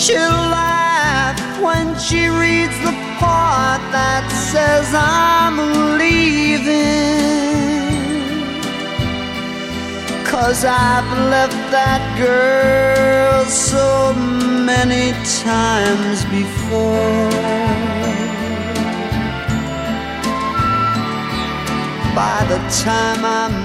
She'll laugh when she reads the part that says I'm leaving, 'cause I've left that girl so many times before. By the time I'm